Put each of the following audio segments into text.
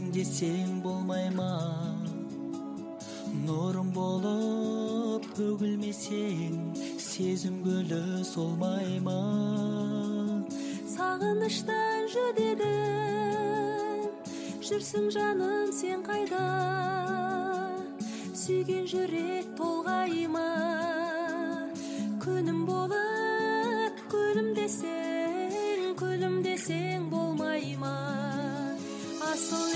десең болмайма, нұрым болып төгілмесең сезім гүлі солмайма. Сағыныштан жүдедім, жүрсің жаным сен қайда, сүйген жүрек толғайма. Күнім болып күлімдесең болмайма. Асыл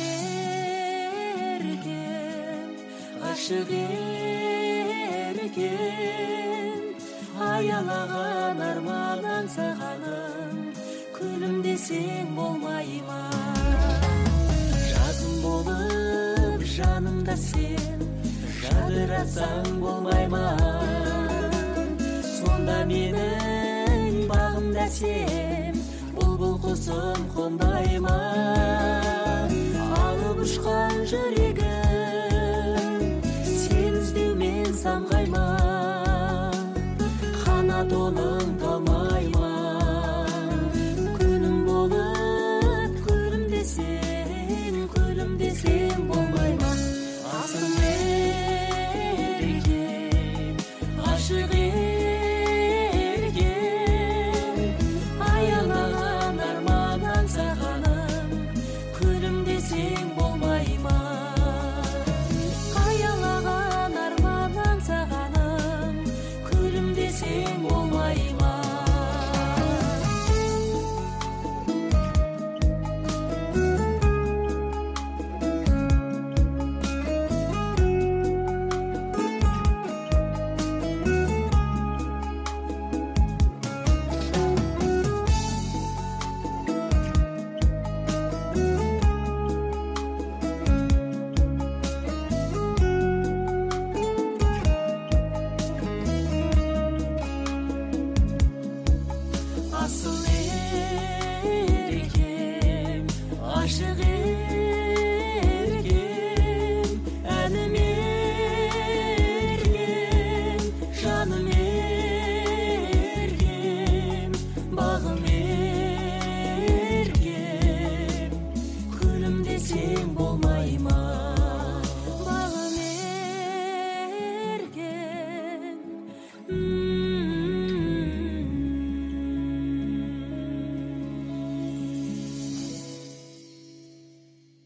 еркем, ғашық еркем, аялаған арман аңсағаным, күлімдесең болмайма. Жазым болып жанымда сен жадыратсаң болмайма. Сонда менің бағымда сен бұлбұл құсым қондайма. Алып ұшқан жүрегім сен іздеумен самғайма. Қанат оның талмайма. Күнім болып күлімдесең болмайма. Асыл еркем, ғашық еркем, аялаған арман аңсағаным, күлімдесең болмайма. Аялаған арман аңсағаным, күлімдесең болмайма. Asıl erkem, aşık erkem, ənim erkem, canım erkem, bağım erkem, külüm desem